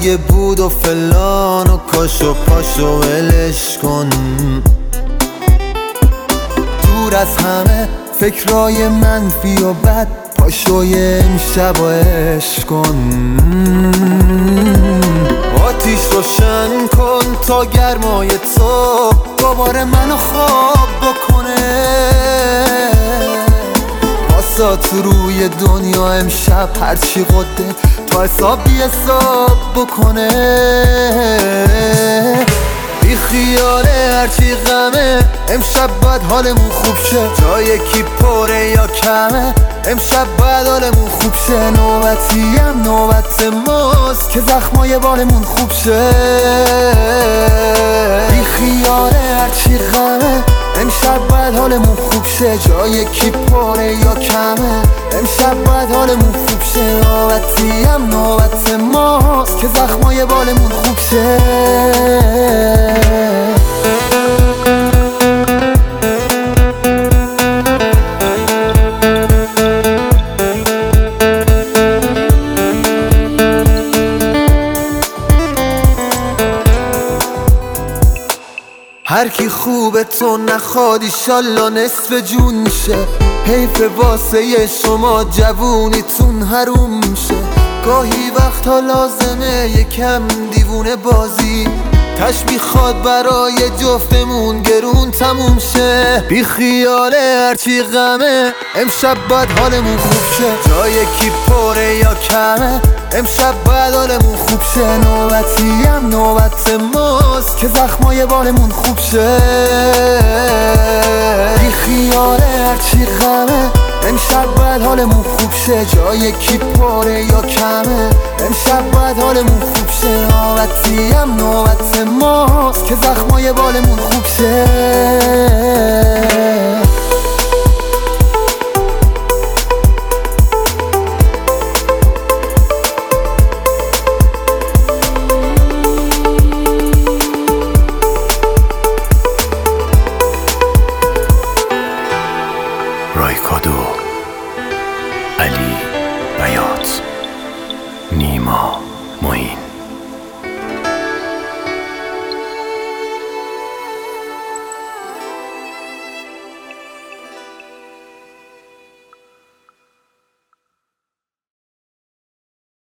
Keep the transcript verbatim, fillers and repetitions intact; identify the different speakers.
Speaker 1: اگه بود و فلان و کاش و پاش و ولش کن. دور از همه فکرای منفی و بد، پاشوی امشب و عشق کن. آتیش روشن کن تا گرمای تو دوباره منو خواب بکنه. واسات روی دنیا امشب هرچی قده تا حساب بی حساب بکنه. بی خیاله هرچی غمه امشب باید حالمون خوب شه. جای کی پره یا کمه امشب باید حالمون خوب شه. نوبتی هم نوبت ماست که زخمای بالمون خوب شه. بی خیاله هرچی غمه امشب باید حالمون خوب شه. جای کی پره یا کمه امشب باید حالمون خوب شه. نوبتی هم نوبت ماست که زخمای بالمون خوب شه. هر کی خوبه تو نخواد ایشالله نصف جون میشه. حیف واسه شما جوونیتون حروم میشه. گاهی وقتا لازمه یکم دیوونه بازی، تش میخواد برای جفتمون گرون تموم شه. بی خیاله هرچی غمه امشب باید حالمون خوب شه. جای کی پره یا کمه امشب باید حالمون خوب شه. نوبتی هم نوبت ماست که زخمای بالمون خوب شه. بی خیاله هرچی غمه امشب باید حالمون خوب شه. جای کی پره یا کمه امشب باید حالمون خوب شه. نوبتی هم نوبت ماست که زخمای بالمون خوب شه.
Speaker 2: رایکادو، علی بیات، نیما معین.